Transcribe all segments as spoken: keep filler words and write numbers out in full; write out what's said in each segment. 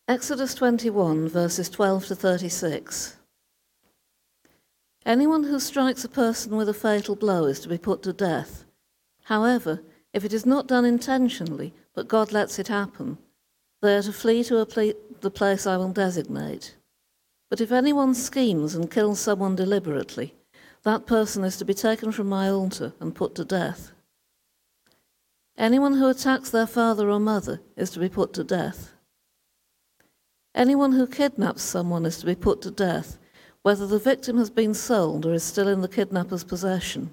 Exodus twenty-one, verses twelve to thirty-six. Anyone who strikes a person with a fatal blow is to be put to death. However, if it is not done intentionally, but God lets it happen, they are to flee to a ple- the place I will designate. But if anyone schemes and kills someone deliberately, that person is to be taken from my altar and put to death. Anyone who attacks their father or mother is to be put to death. Anyone who kidnaps someone is to be put to death, whether the victim has been sold or is still in the kidnapper's possession.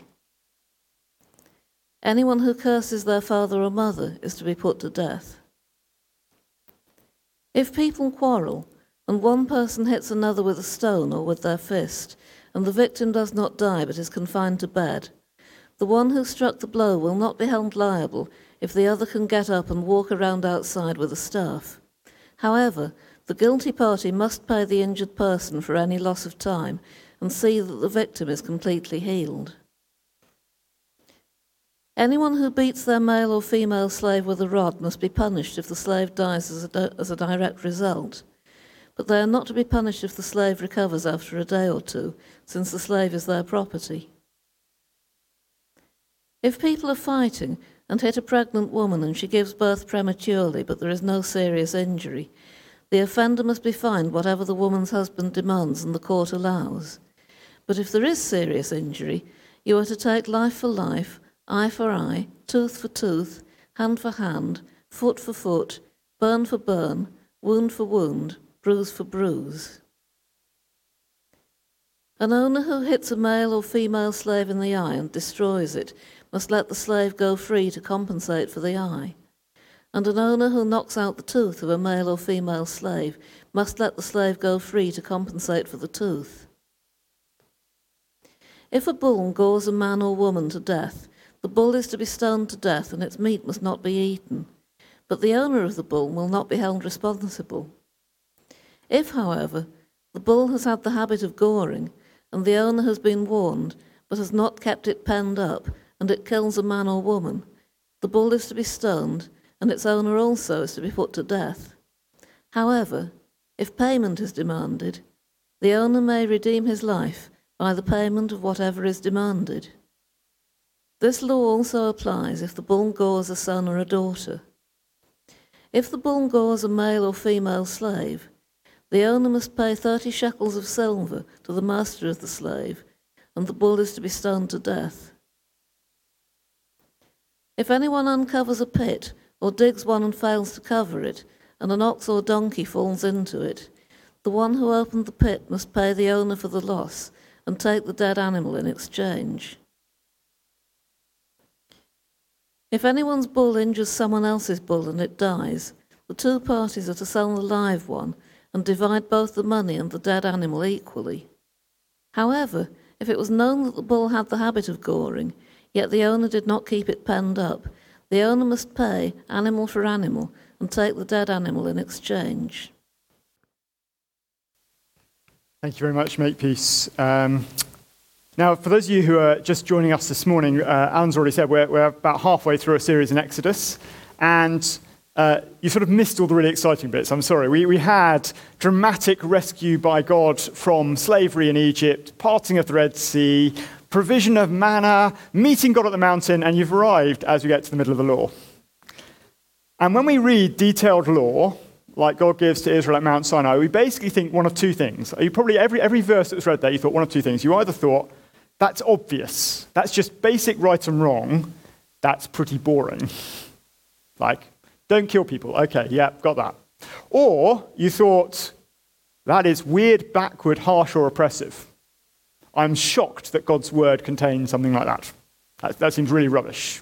Anyone who curses their father or mother is to be put to death. If people quarrel, and one person hits another with a stone or with their fist, and the victim does not die but is confined to bed, the one who struck the blow will not be held liable if the other can get up and walk around outside with a staff. However, the guilty party must pay the injured person for any loss of time and see that the victim is completely healed. Anyone who beats their male or female slave with a rod must be punished if the slave dies as a, as a direct result. But they are not to be punished if the slave recovers after a day or two, since the slave is their property. If people are fighting and hit a pregnant woman and she gives birth prematurely but there is no serious injury, the offender must be fined whatever the woman's husband demands and the court allows. But if there is serious injury, you are to take life for life, eye for eye, tooth for tooth, hand for hand, foot for foot, burn for burn, wound for wound, bruise for bruise. An owner who hits a male or female slave in the eye and destroys it must let the slave go free to compensate for the eye. And an owner who knocks out the tooth of a male or female slave must let the slave go free to compensate for the tooth. If a bull gores a man or woman to death, the bull is to be stoned to death and its meat must not be eaten, but the owner of the bull will not be held responsible. If, however, the bull has had the habit of goring, and the owner has been warned, but has not kept it penned up, and it kills a man or woman, the bull is to be stoned, and its owner also is to be put to death. However, if payment is demanded, the owner may redeem his life by the payment of whatever is demanded. This law also applies if the bull gores a son or a daughter. If the bull gores a male or female slave, the owner must pay thirty shekels of silver to the master of the slave, and the bull is to be stoned to death. If anyone uncovers a pit or digs one and fails to cover it, and an ox or donkey falls into it, the one who opened the pit must pay the owner for the loss and take the dead animal in exchange. If anyone's bull injures someone else's bull and it dies, the two parties are to sell the live one and divide both the money and the dead animal equally. However, if it was known that the bull had the habit of goring, yet the owner did not keep it penned up, the owner must pay animal for animal and take the dead animal in exchange. Thank you very much, Makepeace. Um, now, for those of you who are just joining us this morning, uh, Alan's already said we're, we're about halfway through a series in Exodus, and uh, you sort of missed all the really exciting bits. I'm sorry. We, we had dramatic rescue by God from slavery in Egypt, parting of the Red Sea, provision of manna, meeting God at the mountain, and you've arrived as we get to the middle of the law. And when we read detailed law, like God gives to Israel at Mount Sinai, we basically think one of two things. You probably, every, every verse that was read there, you thought one of two things. You either thought, that's obvious, that's just basic right and wrong, that's pretty boring. Like, don't kill people. Okay, yeah, got that. Or you thought, that is weird, backward, harsh, or oppressive. I'm shocked that God's word contains something like that. That, that seems really rubbish.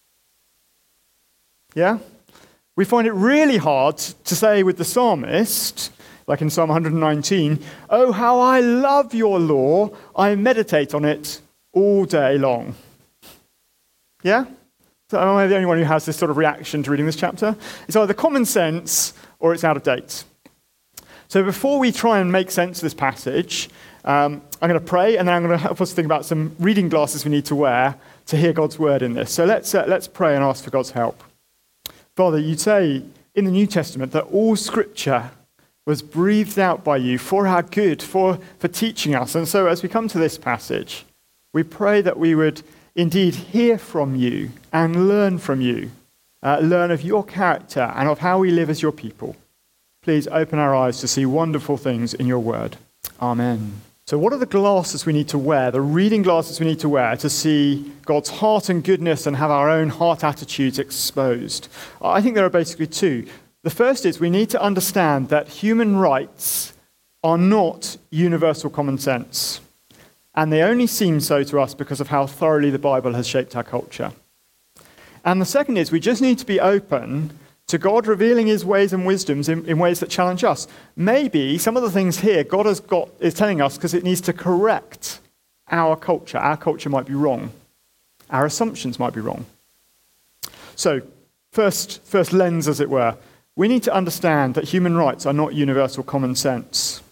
Yeah? We find it really hard to say with the psalmist, like in Psalm one nineteen, oh, how I love your law. I meditate on it all day long. Yeah? So am I the only one who has this sort of reaction to reading this chapter? It's either common sense or it's out of date. So before we try and make sense of this passage, um, I'm going to pray, and then I'm going to help us think about some reading glasses we need to wear to hear God's word in this. So let's uh, let's pray and ask for God's help. Father, you say in the New Testament that all Scripture was breathed out by you for our good, for, for teaching us. And so as we come to this passage, we pray that we would indeed hear from you and learn from you, uh, learn of your character and of how we live as your people. Please open our eyes to see wonderful things in your word. Amen. So what are the glasses we need to wear, the reading glasses we need to wear to see God's heart and goodness and have our own heart attitudes exposed? I think there are basically two. The first is we need to understand that human rights are not universal common sense. And they only seem so to us because of how thoroughly the Bible has shaped our culture. And the second is we just need to be open to God revealing his ways and wisdoms in, in ways that challenge us. Maybe some of the things here God has got is telling us because it needs to correct our culture. Our culture might be wrong. Our assumptions might be wrong. So, first, first lens, as it were, we need to understand that human rights are not universal common sense.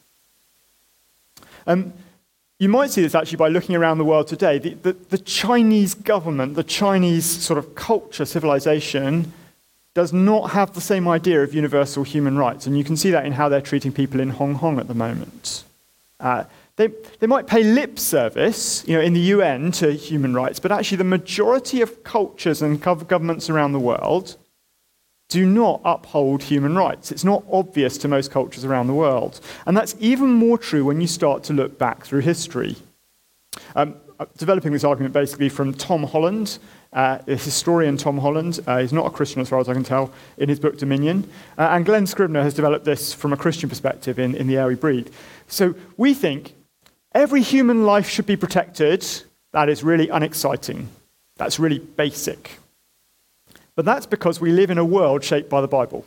Um, you might see this actually by looking around the world today. The, the, the Chinese government, the Chinese sort of culture, civilization, does not have the same idea of universal human rights. And you can see that in how they're treating people in Hong Kong at the moment. Uh, they, they might pay lip service, you know, in the U N to human rights, but actually the majority of cultures and governments around the world do not uphold human rights. It's not obvious to most cultures around the world. And that's even more true when you start to look back through history. Um, developing this argument basically from Tom Holland, uh, the historian Tom Holland. Uh, he's not a Christian as far as I can tell, in his book Dominion. Uh, and Glenn Scribner has developed this from a Christian perspective in, in The Air We Breathe. So we think every human life should be protected. That is really unexciting. That's really basic. But that's because we live in a world shaped by the Bible.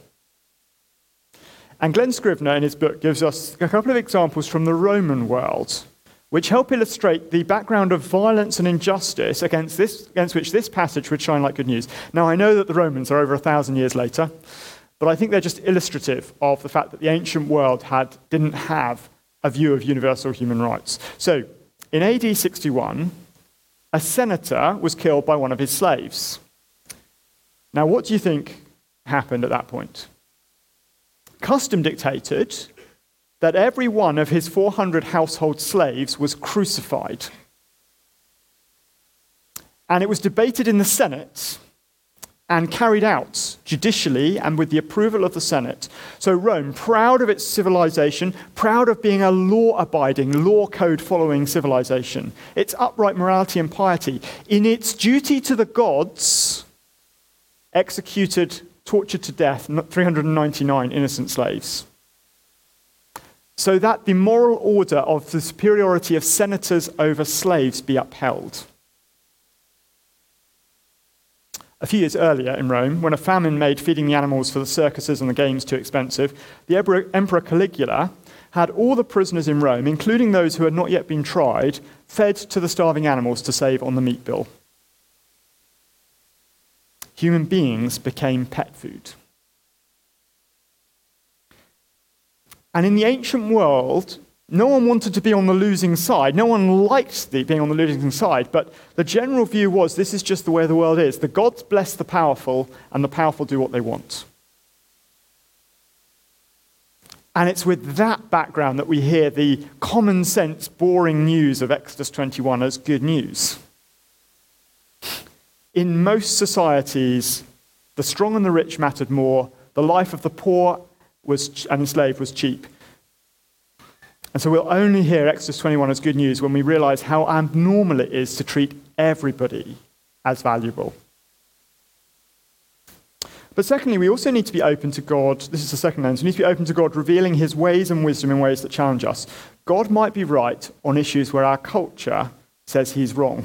And Glenn Scribner in his book gives us a couple of examples from the Roman world, which help illustrate the background of violence and injustice against, this, against which this passage would shine like good news. Now, I know that the Romans are over a thousand years later, but I think they're just illustrative of the fact that the ancient world had, didn't have a view of universal human rights. So, in A D sixty-one, a senator was killed by one of his slaves. Now, what do you think happened at that point? Custom dictated that every one of his four hundred household slaves was crucified. And it was debated in the Senate and carried out judicially and with the approval of the Senate. So Rome, proud of its civilization, proud of being a law-abiding, law code-following civilization, its upright morality and piety, in its duty to the gods, executed, tortured to death, three hundred ninety-nine innocent slaves. So that the moral order of the superiority of senators over slaves be upheld. A few years earlier in Rome, when a famine made feeding the animals for the circuses and the games too expensive, the Emperor Caligula had all the prisoners in Rome, including those who had not yet been tried, fed to the starving animals to save on the meat bill. Human beings became pet food. And in the ancient world, no one wanted to be on the losing side. No one liked the, being on the losing side, but the general view was this is just the way the world is. The gods bless the powerful, and the powerful do what they want. And it's with that background that we hear the common sense, boring news of Exodus twenty-one as good news. In most societies, the strong and the rich mattered more. The life of the poor was and enslaved was cheap. And so we'll only hear Exodus twenty-one as good news when we realize how abnormal it is to treat everybody as valuable. But secondly, we also need to be open to God. This is the second lens. We need to be open to God revealing his ways and wisdom in ways that challenge us. God might be right on issues where our culture says he's wrong.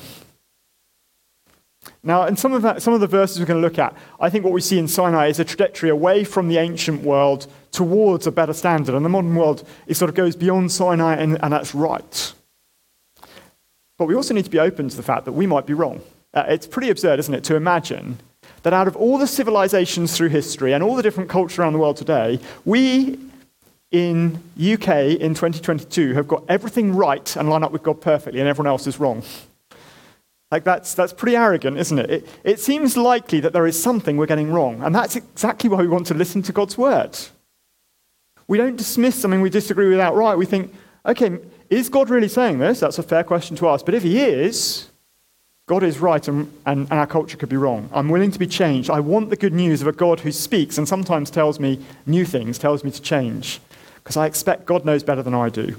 Now, in some of, that, some of the verses we're going to look at, I think what we see in Sinai is a trajectory away from the ancient world towards a better standard. And the modern world, it sort of goes beyond Sinai, and, and that's right. But we also need to be open to the fact that we might be wrong. Uh, it's pretty absurd, isn't it, to imagine that out of all the civilizations through history and all the different cultures around the world today, we in U K in twenty twenty-two have got everything right and line up with God perfectly, and everyone else is wrong. Like, that's that's pretty arrogant, isn't it? it? It seems likely that there is something we're getting wrong, and that's exactly why we want to listen to God's word. We don't dismiss something we disagree with outright. We think, okay, is God really saying this? That's a fair question to ask. But if he is, God is right and, and, and our culture could be wrong. I'm willing to be changed. I want the good news of a God who speaks and sometimes tells me new things, tells me to change, because I expect God knows better than I do.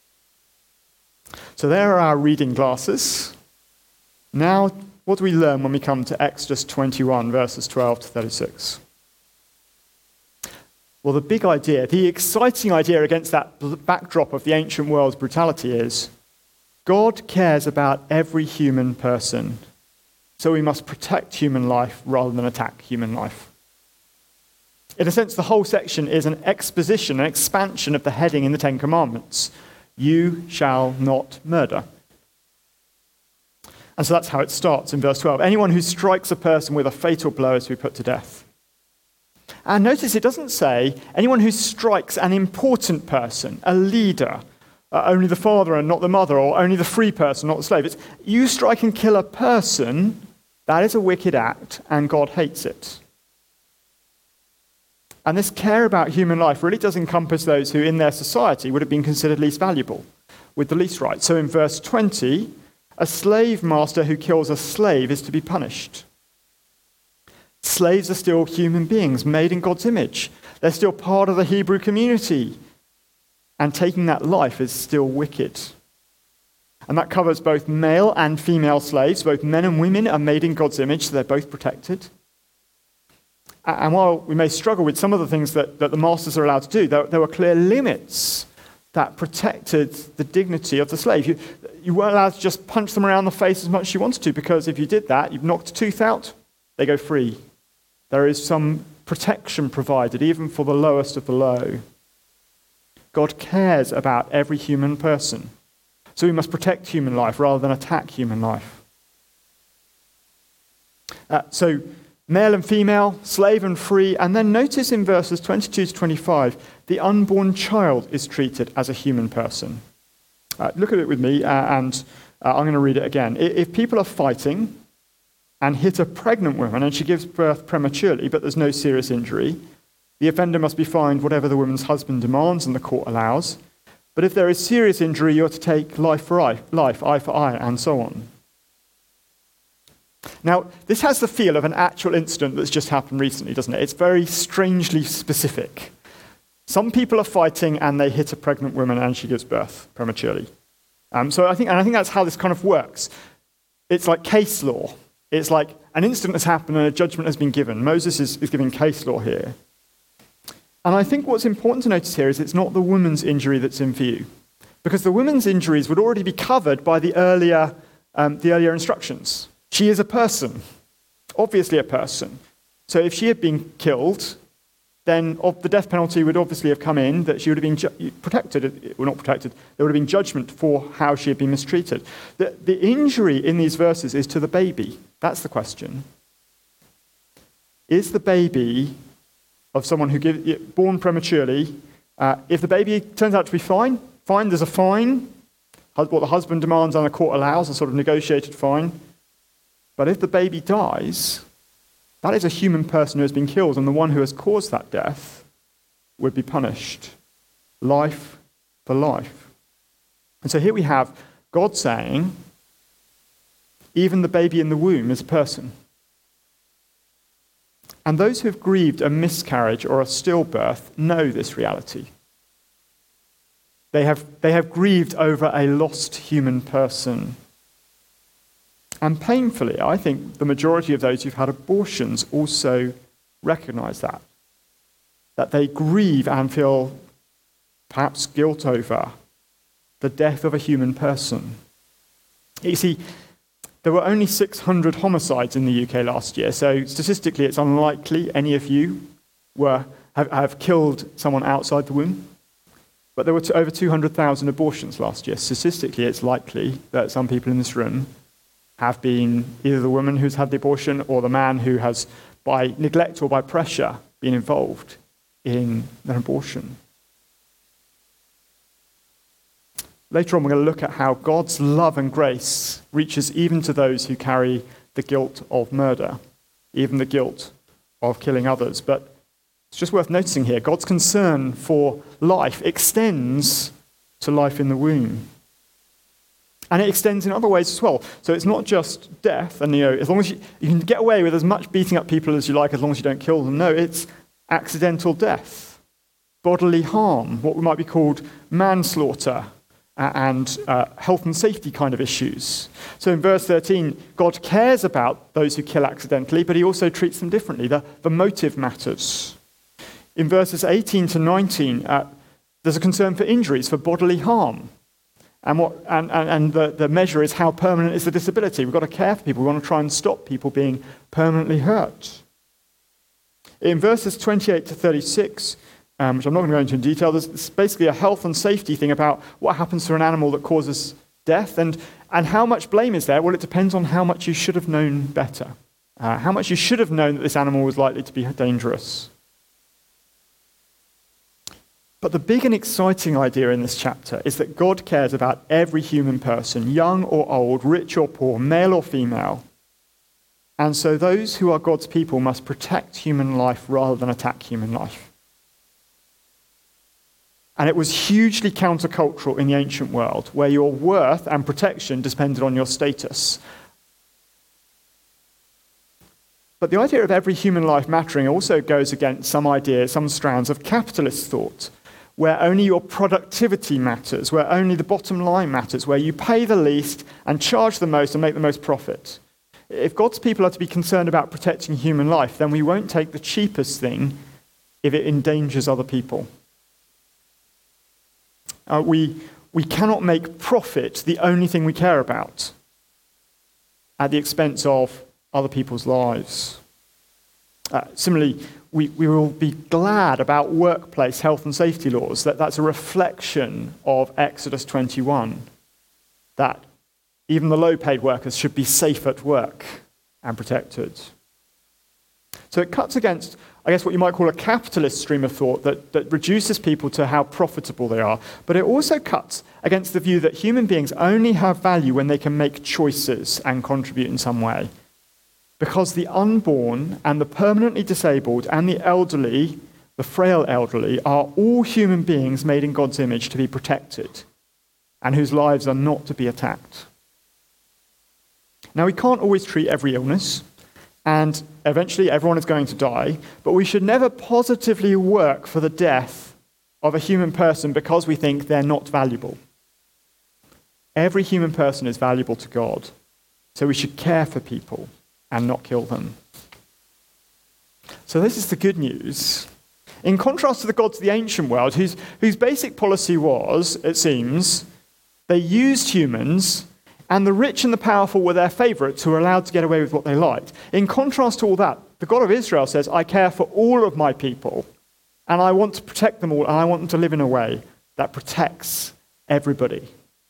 So there are our reading glasses. Now, what do we learn when we come to Exodus twenty-one, verses twelve to thirty-six? Well, the big idea, the exciting idea against that backdrop of the ancient world's brutality is God cares about every human person, so we must protect human life rather than attack human life. In a sense, the whole section is an exposition, an expansion of the heading in the Ten Commandments. You shall not murder. And so that's how it starts in verse twelve. Anyone who strikes a person with a fatal blow is to be put to death. And notice it doesn't say anyone who strikes an important person, a leader, uh, only the father and not the mother, or only the free person, not the slave. It's you strike and kill a person, that is a wicked act, and God hates it. And this care about human life really does encompass those who in their society would have been considered least valuable, with the least rights. So in verse twenty, a slave master who kills a slave is to be punished. Slaves are still human beings made in God's image. They're still part of the Hebrew community. And taking that life is still wicked. And that covers both male and female slaves. Both men and women are made in God's image, so they're both protected. And while we may struggle with some of the things that, that the masters are allowed to do, there, there were clear limits that protected the dignity of the slave. You, you weren't allowed to just punch them around the face as much as you wanted to, because if you did that, you've knocked a tooth out, they go free. There is some protection provided, even for the lowest of the low. God cares about every human person. So we must protect human life rather than attack human life. Uh, so male and female, slave and free. And then notice in verses twenty-two to twenty-five, the unborn child is treated as a human person. Uh, look at it with me, uh, and uh, I'm going to read it again. If people are fighting and hit a pregnant woman and she gives birth prematurely, but there's no serious injury, the offender must be fined whatever the woman's husband demands and the court allows. But if there is serious injury, you're to take life for eye, life, eye for eye, and so on. Now, this has the feel of an actual incident that's just happened recently, doesn't it? It's very strangely specific. Some people are fighting and they hit a pregnant woman and she gives birth prematurely. Um, so I think, and I think that's how this kind of works. It's like case law. It's like an incident has happened and a judgment has been given. Moses is, is giving case law here. And I think what's important to notice here is it's not the woman's injury that's in view, because the woman's injuries would already be covered by the earlier, um, the earlier instructions. She is a person, obviously a person. So if she had been killed, then the death penalty would obviously have come in, that she would have been ju- protected, well not protected, there would have been judgment for how she had been mistreated. The, the injury in these verses is to the baby. That's the question. Is the baby of someone who give, born prematurely, uh, if the baby turns out to be fine, fine, there's a fine, what the husband demands and the court allows, a sort of negotiated fine. But if the baby dies, that is a human person who has been killed, and the one who has caused that death would be punished. Life for life. And so here we have God saying, even the baby in the womb is a person. And those who have grieved a miscarriage or a stillbirth know this reality. They have, they have grieved over a lost human person. And painfully, I think the majority of those who've had abortions also recognize that. That they grieve and feel perhaps guilt over the death of a human person. You see, there were only six hundred homicides in the U K last year, so statistically it's unlikely any of you were have, have killed someone outside the womb. But there were over two hundred thousand abortions last year. Statistically, it's likely that some people in this room have been either the woman who's had the abortion or the man who has, by neglect or by pressure, been involved in an abortion. Later on, we're going to look at how God's love and grace reaches even to those who carry the guilt of murder, even the guilt of killing others. But It's just worth noticing here, God's concern for life extends to life in the womb. And it extends in other ways as well. So it's not just death, and you know, as long as you, you can get away with as much beating up people as you like, as long as you don't kill them. No, it's accidental death, bodily harm, what might be called manslaughter, and uh, health and safety kind of issues. So in verse thirteen, God cares about those who kill accidentally, but he also treats them differently. The, the motive matters. In verses eighteen to nineteen, uh, there's a concern for injuries, for bodily harm. And what and, and, and the, the measure is how permanent is the disability. We've got to care for people. We want to try and stop people being permanently hurt. In verses twenty-eight to thirty-six, Um, which I'm not going to go into in detail, there's basically a health and safety thing about what happens to an animal that causes death, and, and how much blame is there? Well, it depends on how much you should have known better, uh, how much you should have known that this animal was likely to be dangerous. But the big and exciting idea in this chapter is that God cares about every human person, young or old, rich or poor, male or female. And so those who are God's people must protect human life rather than attack human life. And it was hugely countercultural in the ancient world, where your worth and protection depended on your status. But the idea of every human life mattering also goes against some ideas, some strands of capitalist thought, where only your productivity matters, where only the bottom line matters, where you pay the least and charge the most and make the most profit. If God's people are to be concerned about protecting human life, then we won't take the cheapest thing if it endangers other people. Uh, we, we cannot make profit the only thing we care about at the expense of other people's lives. Uh, similarly, we, we will be glad about workplace health and safety laws. That, that's a reflection of Exodus twenty-one, that even the low-paid workers should be safe at work and protected. So it cuts against, I guess, what you might call a capitalist stream of thought that, that reduces people to how profitable they are. But it also cuts against the view that human beings only have value when they can make choices and contribute in some way. Because the unborn and the permanently disabled and the elderly, the frail elderly, are all human beings made in God's image to be protected and whose lives are not to be attacked. Now, we can't always treat every illness, and eventually everyone is going to die, but we should never positively work for the death of a human person because we think they're not valuable. Every human person is valuable to God, so we should care for people and not kill them. So this is the good news. In contrast to the gods of the ancient world, whose, whose basic policy was, it seems, they used humans, and the rich and the powerful were their favorites who were allowed to get away with what they liked. In contrast to all that, the God of Israel says, I care for all of my people, and I want to protect them all, and I want them to live in a way that protects everybody.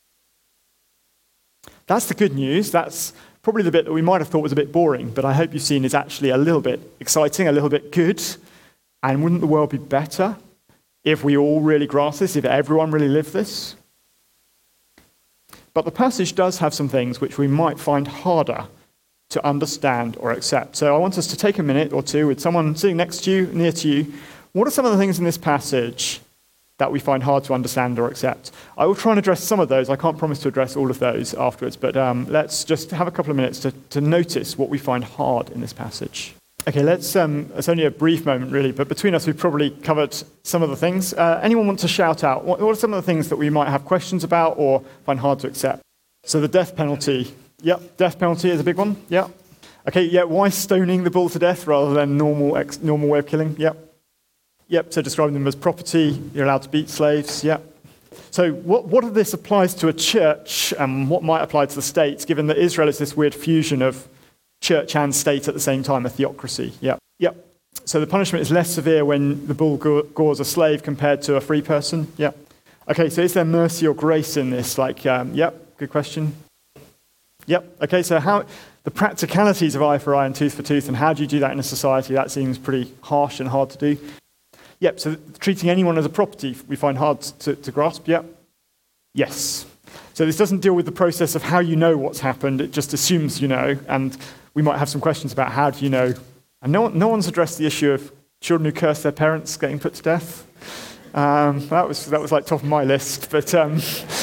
That's the good news. That's probably the bit that we might have thought was a bit boring, but I hope you've seen is actually a little bit exciting, a little bit good. And wouldn't the world be better if we all really grasped this, if everyone really lived this? But the passage does have some things which we might find harder to understand or accept. So I want us to take a minute or two with someone sitting next to you, near to you. What are some of the things in this passage that we find hard to understand or accept? I will try and address some of those. I can't promise to address all of those afterwards, but um, let's just have a couple of minutes to, to notice what we find hard in this passage. Okay, let's, um, it's only a brief moment really, but between us we've probably covered some of the things. Uh, anyone want to shout out? What, what are some of the things that we might have questions about or find hard to accept? So the death penalty. Yep, death penalty is a big one. Yep. Okay, yeah, why stoning the bull to death rather than normal ex- normal way of killing? Yep. Yep, so describing them as property, you're allowed to beat slaves, yep. So what, what of this applies to a church and what might apply to the state, given that Israel is this weird fusion of church and state at the same time, a theocracy? Yep, yep. So the punishment is less severe when the bull gores a slave compared to a free person? Yep. Okay, so is there mercy or grace in this? Like, um, yep, good question. Yep, okay, so how the practicalities of eye for eye and tooth for tooth, and how do you do that in a society? That seems pretty harsh and hard to do. Yep, so treating anyone as a property we find hard to, to grasp, yep. Yes. So this doesn't deal with the process of how you know what's happened, it just assumes you know, and we might have some questions about how do you know. And no, one, no one's addressed the issue of children who curse their parents getting put to death. Um, that was that was like top of my list. But um,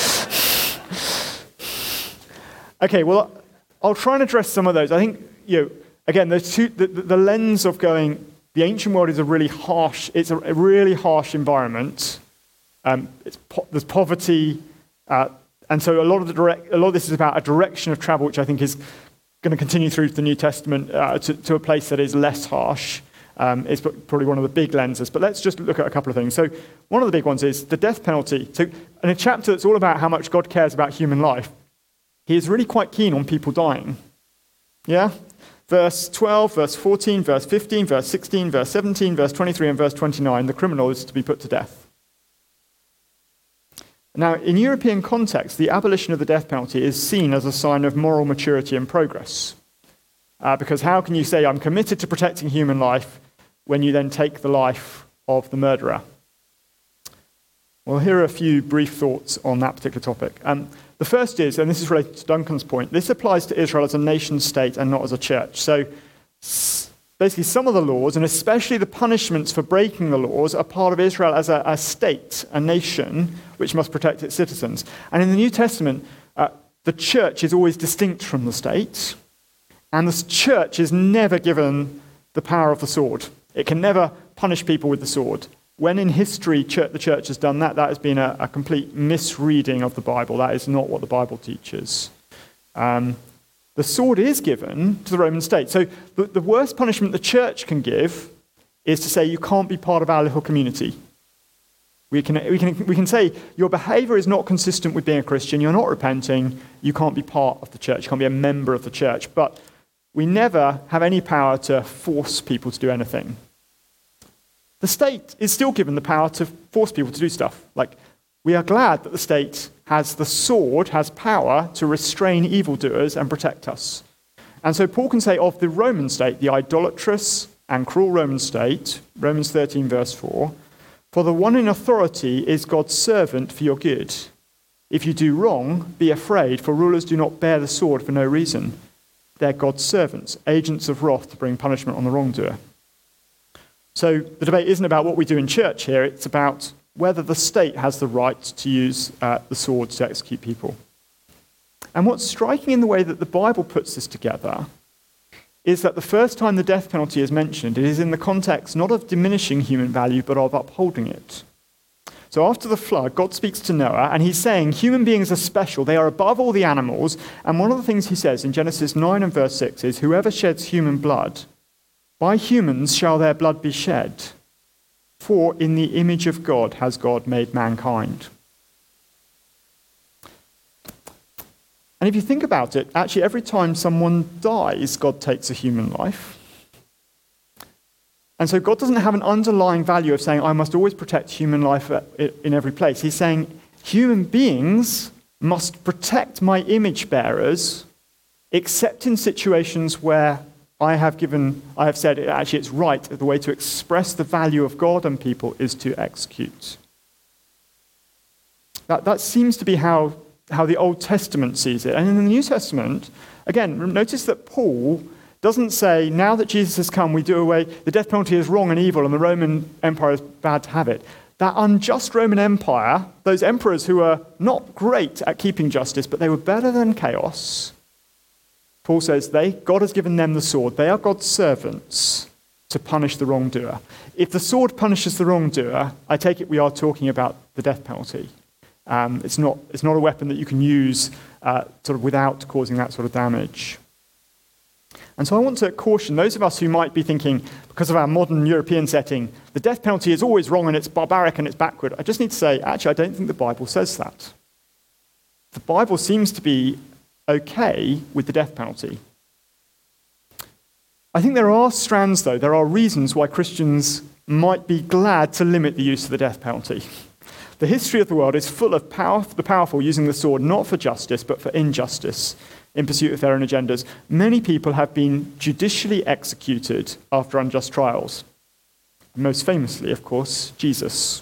okay, well, I'll try and address some of those. I think, you know, again, there's two, the, the lens of going, the ancient world is a really harsh, it's a, a really harsh environment. Um, it's po- there's poverty, uh, and so a lot of the direct, a lot of this is about a direction of travel, which I think is going to continue through the New Testament uh, to, to a place that is less harsh. Um, is probably one of the big lenses. But let's just look at a couple of things. So one of the big ones is the death penalty. So in a chapter that's all about how much God cares about human life, he is really quite keen on people dying. Yeah? Verse twelve, verse fourteen, verse fifteen, verse sixteen, verse seventeen, verse twenty-three, and verse twenty-nine, the criminal is to be put to death. Now, in European context, the abolition of the death penalty is seen as a sign of moral maturity and progress. Uh, because how can you say, I'm committed to protecting human life, when you then take the life of the murderer? Well, here are a few brief thoughts on that particular topic. Um, the first is, and this is related to Duncan's point, this applies to Israel as a nation state and not as a church. So basically some of the laws, and especially the punishments for breaking the laws, are part of Israel as a, a state, a nation, which must protect its citizens. And in the New Testament, uh, the church is always distinct from the state, and the church is never given the power of the sword. It can never punish people with the sword. When in history church, the church has done that, that has been a, a complete misreading of the Bible. That is not what the Bible teaches. Um, the sword is given to the Roman state. So the, the worst punishment the church can give is to say you can't be part of our little community. We can, we can, we can say your behavior is not consistent with being a Christian, you're not repenting, you can't be part of the church, you can't be a member of the church. But we never have any power to force people to do anything. The state is still given the power to force people to do stuff. Like, we are glad that the state has the sword, has power to restrain evildoers and protect us. And so Paul can say of the Roman state, the idolatrous and cruel Roman state, Romans thirteen verse four, for the one in authority is God's servant for your good. If you do wrong, be afraid, for rulers do not bear the sword for no reason. They're God's servants, agents of wrath to bring punishment on the wrongdoer. So the debate isn't about what we do in church here, it's about whether the state has the right to use uh, the sword to execute people. And what's striking in the way that the Bible puts this together is that the first time the death penalty is mentioned, it is in the context not of diminishing human value, but of upholding it. So after the flood, God speaks to Noah, and he's saying human beings are special. They are above all the animals. And one of the things he says in Genesis nine and verse six is, whoever sheds human blood, by humans shall their blood be shed. For in the image of God has God made mankind. And if you think about it, actually every time someone dies, God takes a human life. And so God doesn't have an underlying value of saying, I must always protect human life in every place. He's saying, human beings must protect my image bearers, except in situations where I have given, I have said, actually it's right, the way to express the value of God and people is to execute. That, that seems to be how, how the Old Testament sees it. And in the New Testament, again, notice that Paul doesn't say, now that Jesus has come, we do away, the death penalty is wrong and evil and the Roman Empire is bad to have it. That unjust Roman Empire, those emperors who were not great at keeping justice, but they were better than chaos, Paul says they, God has given them the sword. They are God's servants to punish the wrongdoer. If the sword punishes the wrongdoer, I take it we are talking about the death penalty. Um, it's not, it's not a weapon that you can use uh, sort of without causing that sort of damage. And so I want to caution those of us who might be thinking, because of our modern European setting, the death penalty is always wrong and it's barbaric and it's backward. I just need to say, actually, I don't think the Bible says that. The Bible seems to be okay with the death penalty. I think there are strands, though, there are reasons why Christians might be glad to limit the use of the death penalty. The history of the world is full of power, the powerful using the sword not for justice, but for injustice in pursuit of their own agendas. Many people have been judicially executed after unjust trials. Most famously, of course, Jesus.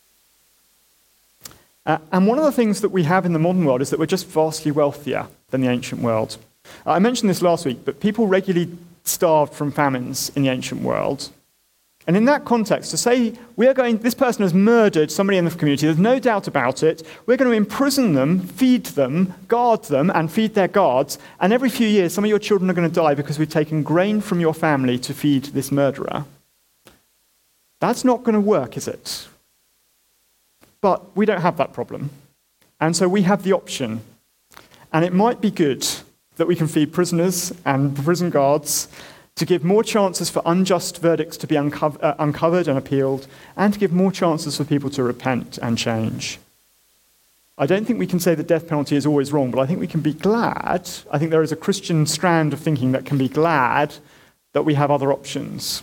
Uh, and one of the things that we have in the modern world is that we're just vastly wealthier than the ancient world. Uh, I mentioned this last week, but people regularly starved from famines in the ancient world. And in that context, to say we are going, this person has murdered somebody in the community, there's no doubt about it, we're going to imprison them, feed them, guard them, and feed their guards, and every few years some of your children are going to die because we've taken grain from your family to feed this murderer. That's not going to work, is it? But we don't have that problem. And so we have the option. And it might be good that we can feed prisoners and prison guards to give more chances for unjust verdicts to be unco- uh, uncovered and appealed, and to give more chances for people to repent and change. I don't think we can say the death penalty is always wrong, but I think we can be glad, I think there is a Christian strand of thinking that can be glad that we have other options.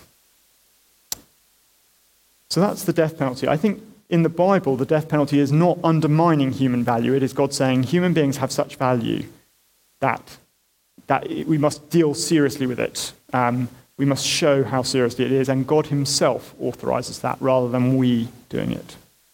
So that's the death penalty. I think in the Bible, the death penalty is not undermining human value. It is God saying human beings have such value that, that we must deal seriously with it. Um, we must show how seriously it is, and God himself authorizes that rather than we doing it.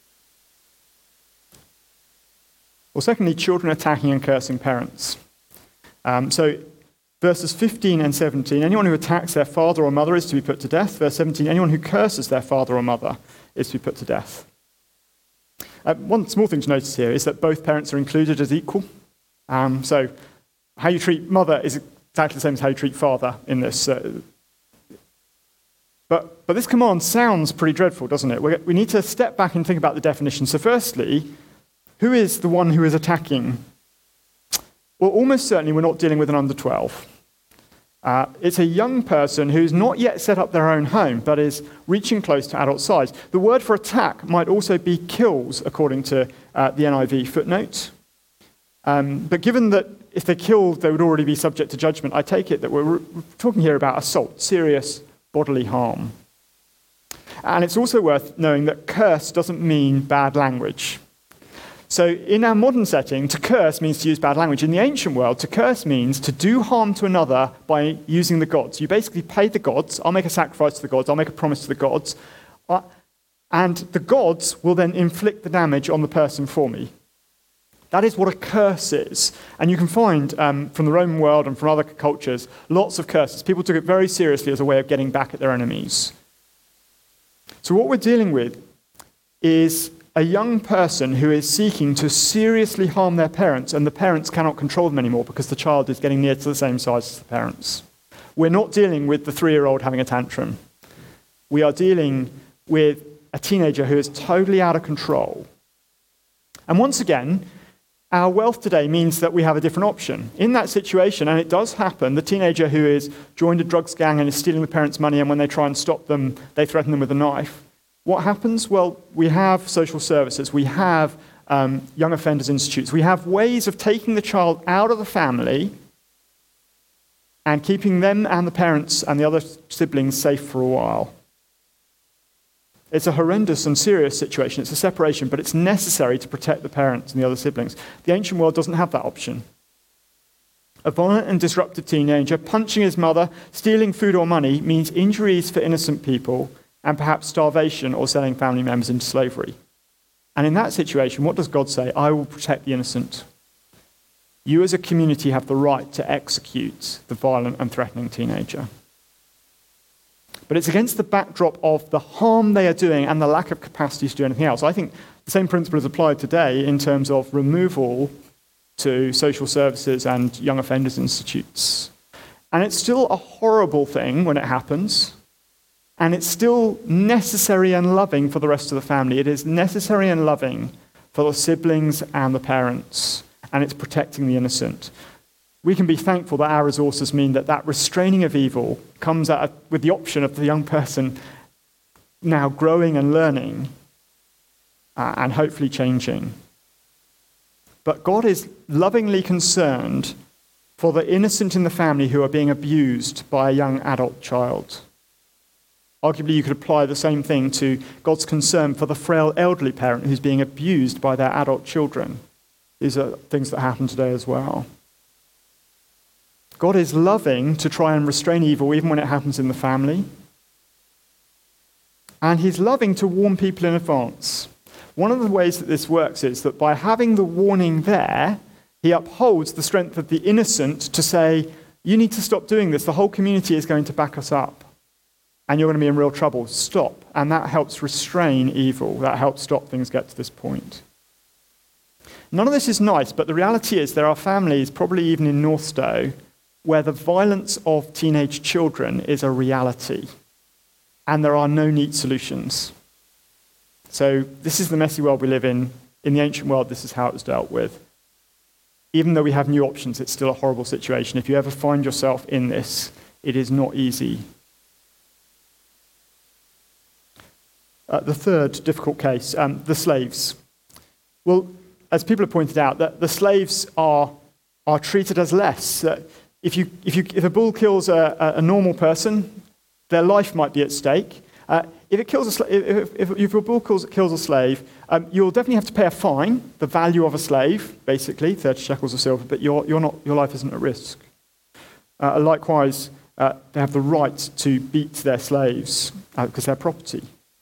Well, secondly, children attacking and cursing parents. Um, so verses fifteen and seventeen, anyone who attacks their father or mother is to be put to death. Verse seventeen, anyone who curses their father or mother is to be put to death. Uh, one small thing to notice here is that both parents are included as equal. Um, so how you treat mother is exactly the same as how you treat father in this. Uh, but, but this command sounds pretty dreadful, doesn't it? We, we need to step back and think about the definition. So firstly, who is the one who is attacking? Well, almost certainly we're not dealing with an under twelve. Uh, it's a young person who's not yet set up their own home, but is reaching close to adult size. The word for attack might also be kills, according to uh, the N I V footnote. Um, but given that if they killed, they would already be subject to judgment, I take it that we're talking here about assault, serious bodily harm. And it's also worth knowing that curse doesn't mean bad language. So in our modern setting, to curse means to use bad language. In the ancient world, to curse means to do harm to another by using the gods. You basically pay the gods, I'll make a sacrifice to the gods, I'll make a promise to the gods, uh, and the gods will then inflict the damage on the person for me. That is what a curse is. And you can find um, from the Roman world and from other cultures, lots of curses. People took it very seriously as a way of getting back at their enemies. So what we're dealing with is a young person who is seeking to seriously harm their parents, and the parents cannot control them anymore because the child is getting near to the same size as the parents. We're not dealing with the three-year-old having a tantrum. We are dealing with a teenager who is totally out of control. And once again, our wealth today means that we have a different option. In that situation, and it does happen, the teenager who is joined a drugs gang and is stealing the parents' money, and when they try and stop them, they threaten them with a knife. What happens? Well, we have social services, we have um, young offenders institutes, we have ways of taking the child out of the family and keeping them and the parents and the other siblings safe for a while. It's a horrendous and serious situation. It's a separation, but it's necessary to protect the parents and the other siblings. The ancient world doesn't have that option. A violent and disruptive teenager punching his mother, stealing food or money means injuries for innocent people, and perhaps starvation or selling family members into slavery. And in that situation, what does God say? I will protect the innocent. You as a community have the right to execute the violent and threatening teenager. But it's against the backdrop of the harm they are doing and the lack of capacity to do anything else. I think the same principle is applied today in terms of removal to social services and young offenders institutes. And it's still a horrible thing when it happens. And it's still necessary and loving for the rest of the family. It is necessary and loving for the siblings and the parents. And it's protecting the innocent. We can be thankful that our resources mean that that restraining of evil comes at a, with the option of the young person now growing and learning uh, and hopefully changing. But God is lovingly concerned for the innocent in the family who are being abused by a young adult child. Arguably, you could apply the same thing to God's concern for the frail elderly parent who's being abused by their adult children. These are things that happen today as well. God is loving to try and restrain evil even when it happens in the family. And he's loving to warn people in advance. One of the ways that this works is that by having the warning there, he upholds the strength of the innocent to say, you need to stop doing this. The whole community is going to back us up. and you're going to be in real trouble. Stop. And that helps restrain evil. That helps stop things get to this point. None of this is nice, but the reality is there are families, probably even in Northstowe, where the violence of teenage children is a reality, and there are no neat solutions. So this is the messy world we live in. In the ancient world, this is how it was dealt with. Even though we have new options, it's still a horrible situation. If you ever find yourself in this, it is not easy. Uh, the third difficult case, um, the slaves. Well, as people have pointed out, that the slaves are are treated as less. Uh, if you if you if a bull kills a, a normal person, their life might be at stake. Uh, if it kills a sla- if, if, if your bull kills, kills a slave, um, you'll definitely have to pay a fine, the value of a slave, basically thirty shekels of silver. But you're you're not your life isn't at risk. Uh, likewise, uh, they have the right to beat their slaves uh, because they're property.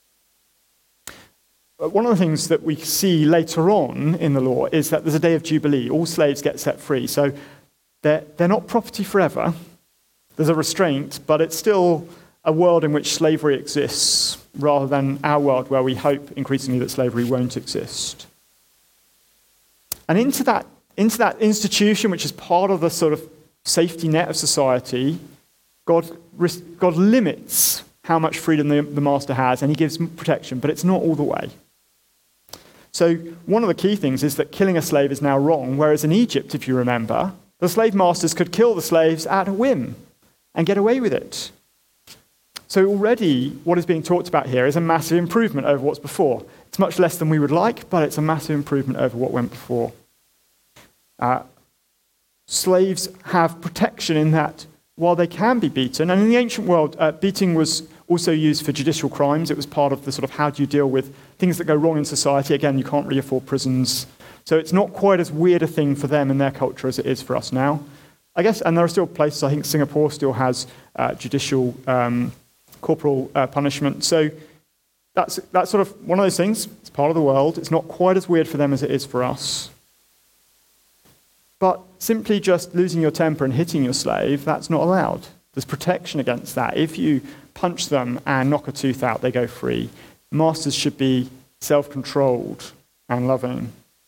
One of the things that we see later on in the law is that there's a day of Jubilee. All slaves get set free. So they're, they're not property forever. There's a restraint, but it's still a world in which slavery exists rather than our world where we hope increasingly that slavery won't exist. And into that, into that institution, which is part of the sort of safety net of society, God, God limits how much freedom the, the master has, and he gives protection, but it's not all the way. So one of the key things is that killing a slave is now wrong, whereas in Egypt, if you remember, the slave masters could kill the slaves at a whim and get away with it. So already what is being talked about here is a massive improvement over what's before. It's much less than we would like, but it's a massive improvement over what went before. Uh, slaves have protection in that while they can be beaten, and in the ancient world, uh, beating was also used for judicial crimes. It was part of the sort of how do you deal with things that go wrong in society. Again, you can't really afford prisons. So it's not quite as weird a thing for them in their culture as it is for us now. I guess, and there are still places, I think Singapore still has uh, judicial um, corporal uh, punishment. So that's, that's sort of one of those things. It's part of the world. It's not quite as weird for them as it is for us. But simply just losing your temper and hitting your slave, that's not allowed. There's protection against that. If you punch them and knock a tooth out, they go free. Masters should be self-controlled and loving.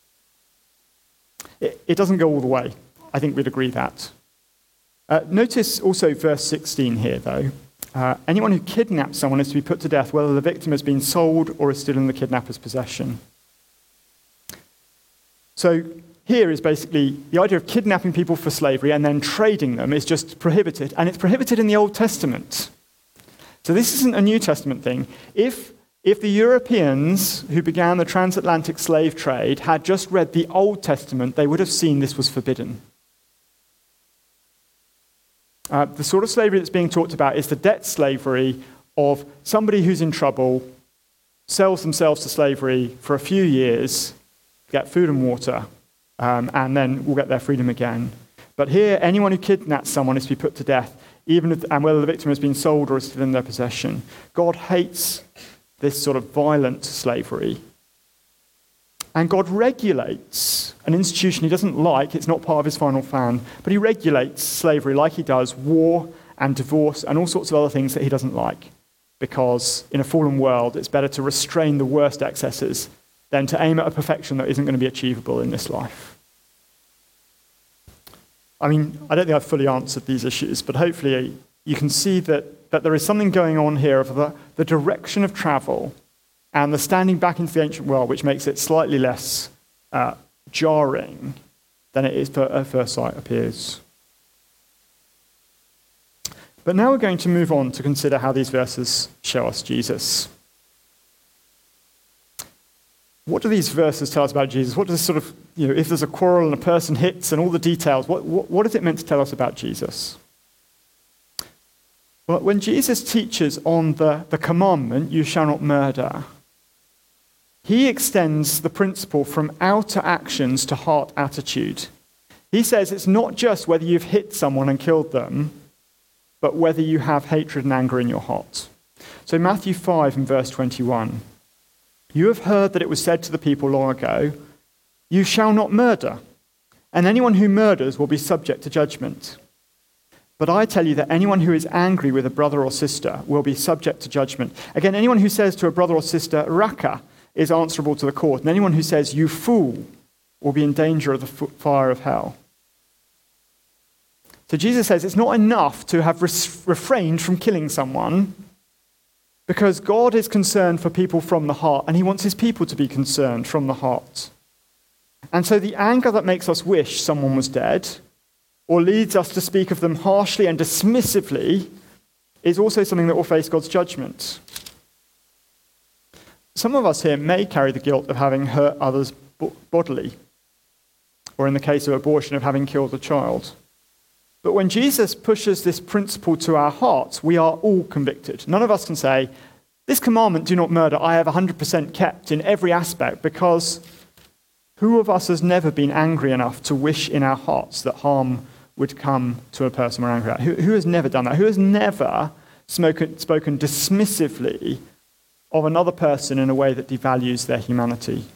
It, it doesn't go all the way. I think we'd agree that. Uh, notice also verse sixteen here, though. Uh, anyone who kidnaps someone is to be put to death, whether the victim has been sold or is still in the kidnapper's possession. So here is basically the idea of kidnapping people for slavery and then trading them is just prohibited, and it's prohibited in the Old Testament. So this isn't a New Testament thing. If, if the Europeans who began the transatlantic slave trade had just read the Old Testament, they would have seen this was forbidden. Uh, the sort of slavery that's being talked about is the debt slavery of somebody who's in trouble, sells themselves to slavery for a few years, get food and water, um, and then will get their freedom again. But here, anyone who kidnaps someone is to be put to death, even if, and whether the victim has been sold or is still in their possession. God hates this sort of violent slavery. And God regulates an institution he doesn't like. It's not part of his final plan. But he regulates slavery like he does war and divorce and all sorts of other things that he doesn't like. Because in a fallen world, it's better to restrain the worst excesses than to aim at a perfection that isn't going to be achievable in this life. I mean, I don't think I've fully answered these issues, but hopefully you can see that, that there is something going on here of the, the direction of travel and the standing back into the ancient world, which makes it slightly less uh, jarring than it is for, at first sight appears. But now we're going to move on to consider how these verses show us Jesus. What do these verses tell us about Jesus? What does sort of, you know, if there's a quarrel and a person hits and all the details, what, what, what is it meant to tell us about Jesus? Well, when Jesus teaches on the, the commandment, you shall not murder, he extends the principle from outer actions to heart attitude. He says it's not just whether you've hit someone and killed them, but whether you have hatred and anger in your heart. So Matthew five and verse twenty-one. You have heard that it was said to the people long ago, you shall not murder, and anyone who murders will be subject to judgment. But I tell you that anyone who is angry with a brother or sister will be subject to judgment. Again, anyone who says to a brother or sister, Raka, is answerable to the court. And anyone who says, you fool, will be in danger of the fire of hell. So Jesus says it's not enough to have refrained from killing someone, because God is concerned for people from the heart, and he wants his people to be concerned from the heart. And so the anger that makes us wish someone was dead, or leads us to speak of them harshly and dismissively, is also something that will face God's judgment. Some of us here may carry the guilt of having hurt others bodily, or in the case of abortion, of having killed a child. But when Jesus pushes this principle to our hearts, we are all convicted. None of us can say, this commandment, do not murder, I have one hundred percent kept in every aspect, because who of us has never been angry enough to wish in our hearts that harm would come to a person we're angry at? Who, who has never done that? Who has never spoken, spoken dismissively of another person in a way that devalues their humanity?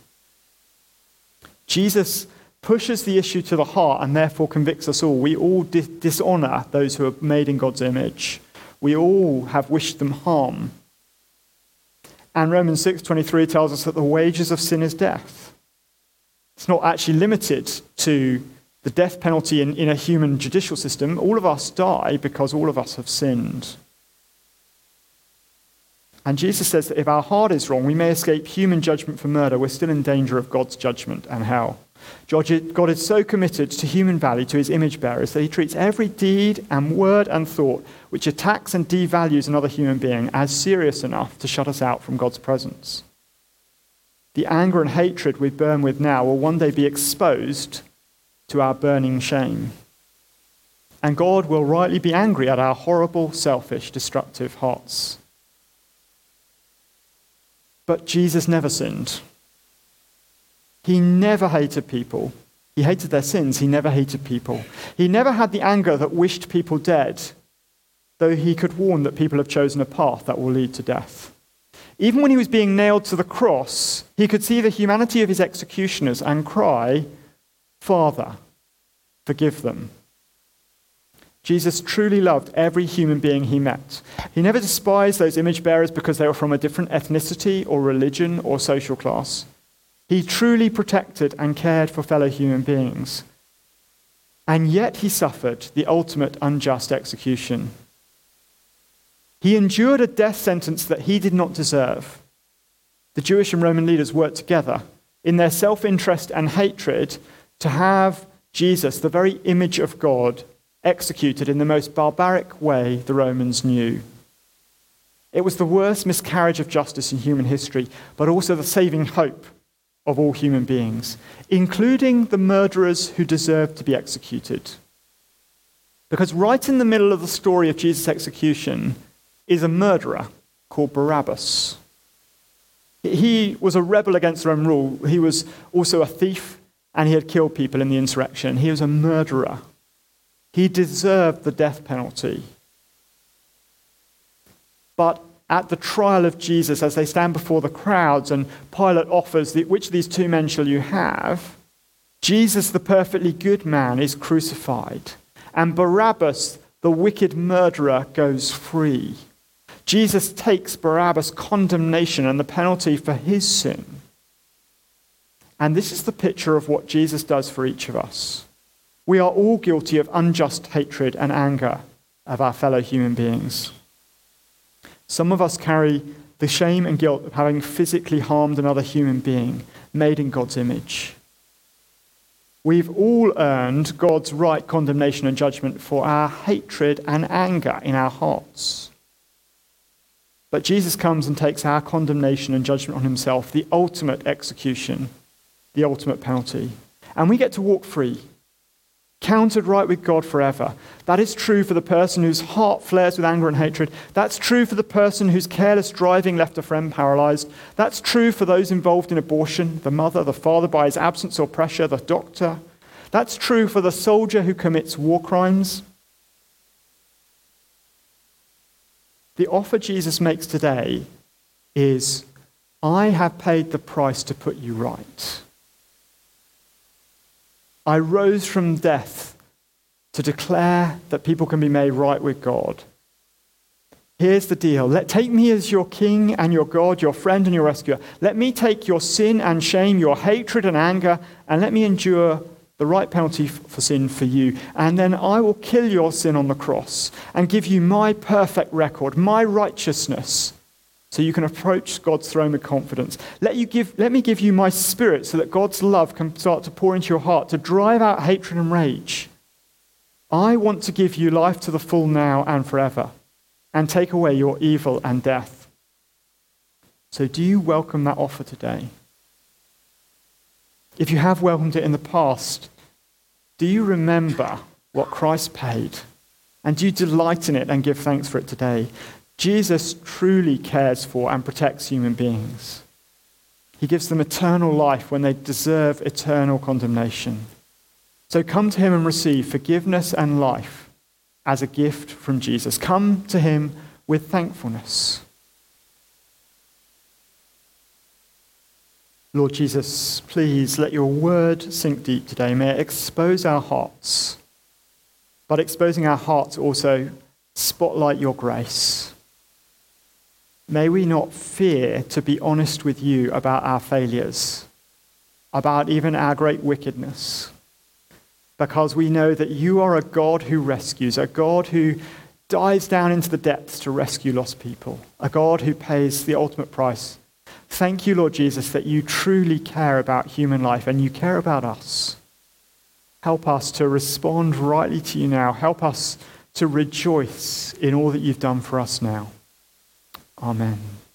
Jesus pushes the issue to the heart and therefore convicts us all. We all dis- dishonor those who are made in God's image. We all have wished them harm. And Romans six twenty-three tells us that the wages of sin is death. It's not actually limited to the death penalty in, in a human judicial system. All of us die because all of us have sinned. And Jesus says that if our heart is wrong, we may escape human judgment for murder. We're still in danger of God's judgment and hell. God is so committed to human value, to his image bearers, that he treats every deed and word and thought which attacks and devalues another human being as serious enough to shut us out from God's presence. The anger and hatred we burn with now will one day be exposed to our burning shame. And God will rightly be angry at our horrible, selfish, destructive hearts. But Jesus never sinned. He never hated people. He hated their sins. He never hated people. He never had the anger that wished people dead, though he could warn that people have chosen a path that will lead to death. Even when he was being nailed to the cross, he could see the humanity of his executioners and cry, Father, forgive them. Jesus truly loved every human being he met. He never despised those image bearers because they were from a different ethnicity or religion or social class. He truly protected and cared for fellow human beings. And yet he suffered the ultimate unjust execution. He endured a death sentence that he did not deserve. The Jewish and Roman leaders worked together in their self-interest and hatred to have Jesus, the very image of God, executed in the most barbaric way the Romans knew. It was the worst miscarriage of justice in human history, but also the saving hope of all human beings, including the murderers who deserved to be executed. Because right in the middle of the story of Jesus' execution is a murderer called Barabbas. He was a rebel against Roman rule. He was also a thief, and he had killed people in the insurrection. He was a murderer. He deserved the death penalty. But at the trial of Jesus, as they stand before the crowds and Pilate offers, which of these two men shall you have? Jesus, the perfectly good man, is crucified. And Barabbas, the wicked murderer, goes free. Jesus takes Barabbas' condemnation and the penalty for his sin. And this is the picture of what Jesus does for each of us. We are all guilty of unjust hatred and anger of our fellow human beings. Some of us carry the shame and guilt of having physically harmed another human being made in God's image. We've all earned God's right condemnation and judgment for our hatred and anger in our hearts. But Jesus comes and takes our condemnation and judgment on himself, the ultimate execution, the ultimate penalty. And we get to walk free, counted right with God forever. That is true for the person whose heart flares with anger and hatred. That's true for the person whose careless driving left a friend paralyzed. That's true for those involved in abortion, the mother, the father by his absence or pressure, the doctor. That's true for the soldier who commits war crimes. The offer Jesus makes today is, I have paid the price to put you right. I rose from death to declare that people can be made right with God. Here's the deal. Let take me as your king and your God, your friend and your rescuer. Let me take your sin and shame, your hatred and anger, and let me endure the right penalty for sin for you. And then I will kill your sin on the cross and give you my perfect record, my righteousness, so you can approach God's throne with confidence. Let, you give, let me give you my spirit so that God's love can start to pour into your heart, to drive out hatred and rage. I want to give you life to the full now and forever, and take away your evil and death. So do you welcome that offer today? If you have welcomed it in the past, do you remember what Christ paid? And do you delight in it and give thanks for it today? Jesus truly cares for and protects human beings. He gives them eternal life when they deserve eternal condemnation. So come to him and receive forgiveness and life as a gift from Jesus. Come to him with thankfulness. Lord Jesus, please let your word sink deep today. May it expose our hearts, but exposing our hearts also spotlight your grace. May we not fear to be honest with you about our failures, about even our great wickedness, because we know that you are a God who rescues, a God who dives down into the depths to rescue lost people, a God who pays the ultimate price. Thank you, Lord Jesus, that you truly care about human life and you care about us. Help us to respond rightly to you now. Help us to rejoice in all that you've done for us now. Amen.